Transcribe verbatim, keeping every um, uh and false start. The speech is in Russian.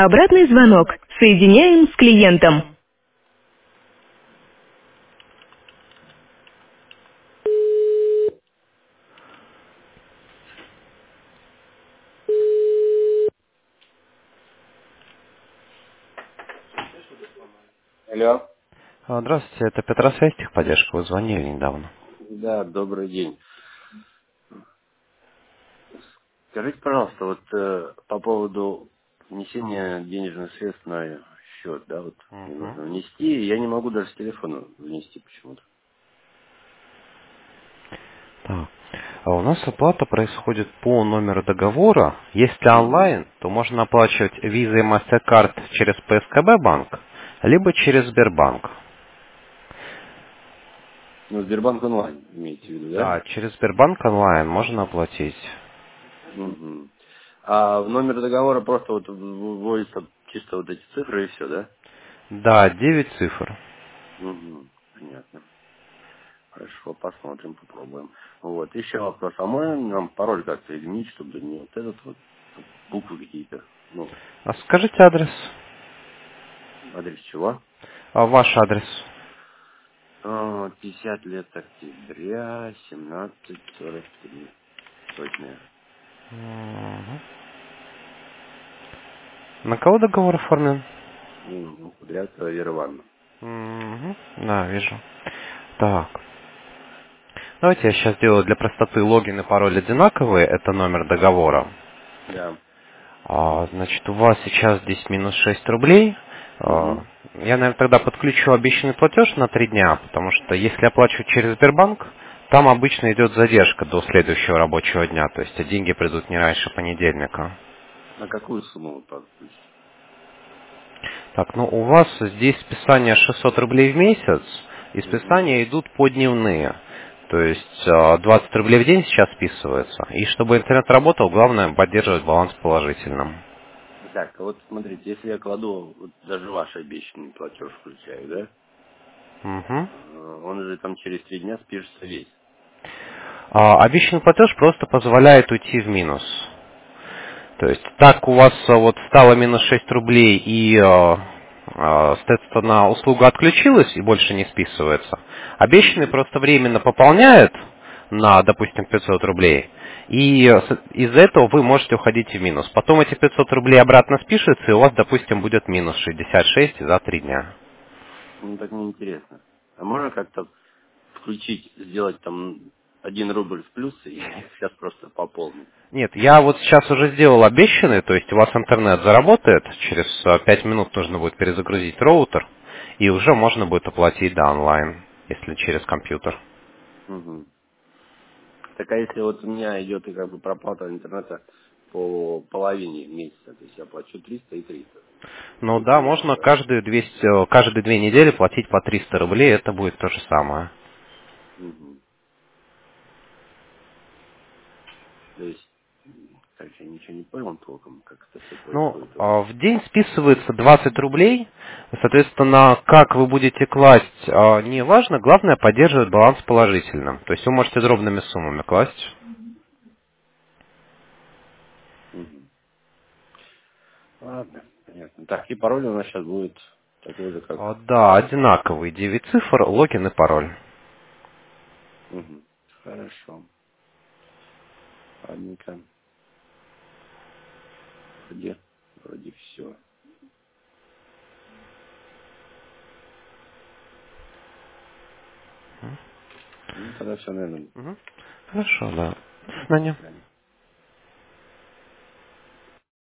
Обратный звонок. Соединяем с клиентом. Алло. А, Здравствуйте, это Петросвязь, техподдержка. Вы звонили недавно. Да, добрый день. Скажите, пожалуйста, вот э, по поводу внесения денежных средств на счет, да, вот мне Мгм. нужно внести, я не могу даже с телефона внести почему-то. Так. А у нас оплата происходит по номеру договора. Если Угу. онлайн, то можно оплачивать Visa и MasterCard через P S K B банк, либо через Сбербанк. Ну, Сбербанк онлайн имеете в виду, да? Да, через Сбербанк онлайн можно оплатить. Угу. А в номер договора просто вот в- вводятся чисто вот эти цифры и все, да? Да, девять цифр. Угу. Понятно. Хорошо, посмотрим, попробуем. Вот, еще вопрос. А можно нам пароль как-то изменить, чтобы не вот этот вот, чтоб буквы какие-то, ну, А скажите адрес. адрес чего? А ваш адрес. А, пятьдесят лет октября, семнадцать сорок три. Сотня. Мгм. На кого договор оформлен? Ну, Кудрявцева Вера Ивановна. Мгм. Да, вижу. Так. Давайте я сейчас сделаю для простоты логин и пароль одинаковые. Это номер договора. Да. А, значит, у вас сейчас здесь минус шесть рублей. А, Угу. я, наверное, тогда подключу обещанный платеж на три дня, потому что если оплачивать через Сбербанк, там обычно идет задержка до следующего рабочего дня, то есть деньги придут не раньше понедельника. На какую сумму вы подключите? Так, ну у вас здесь списание шестьсот рублей в месяц, и Угу. списания идут по дневные. То есть а, двадцать рублей в день сейчас списывается. И чтобы интернет работал, главное поддерживать баланс положительным. Так, а вот смотрите, если я кладу, вот даже ваш обещанный платеж включаю, да? Мгм. э, Он же там через три дня спишется весь. А, обещанный платеж просто позволяет уйти в минус. То есть так у вас а, вот стало минус шесть рублей и, а, а, соответственно, услуга отключилась и больше не списывается. Обещанный Угу. просто временно пополняет на, допустим, пятьсот рублей. И а, с- из-за этого вы можете уходить в минус. Потом эти пятьсот рублей обратно спишутся, и у вас, допустим, будет минус шестьдесят шесть за три дня. Ну, так неинтересно. А можно как-то включить, сделать там один рубль в плюс и сейчас просто пополнить? Нет, я вот сейчас уже сделал обещанный, то есть у вас интернет заработает, через а, пять минут нужно будет перезагрузить роутер, и уже можно будет оплатить, да, онлайн, если через компьютер. Угу. Так а если вот у меня идет и как бы проплата интернета по половине месяца, то есть я плачу триста и триста, Ну будет да, минус, можно да? каждые двести, э, каждые две недели платить по триста рублей, это будет то же самое. Угу. То есть, м, как я ничего не понял толком, как это все Ну, происходит у вас. а, в день списывается двадцать рублей, соответственно, как вы будете класть, а, не важно, главное поддерживать баланс положительным. То есть вы можете дробными суммами класть. Угу. Ладно, понятно. Так, и пароль у нас сейчас будет такой же, А, как... Да, одинаковые девять цифр, логин и пароль. Угу. Хорошо. Ладненько. Вроде, вроде все. Ну, тогда все, наверное. Мгм. Хорошо, да. До свидания.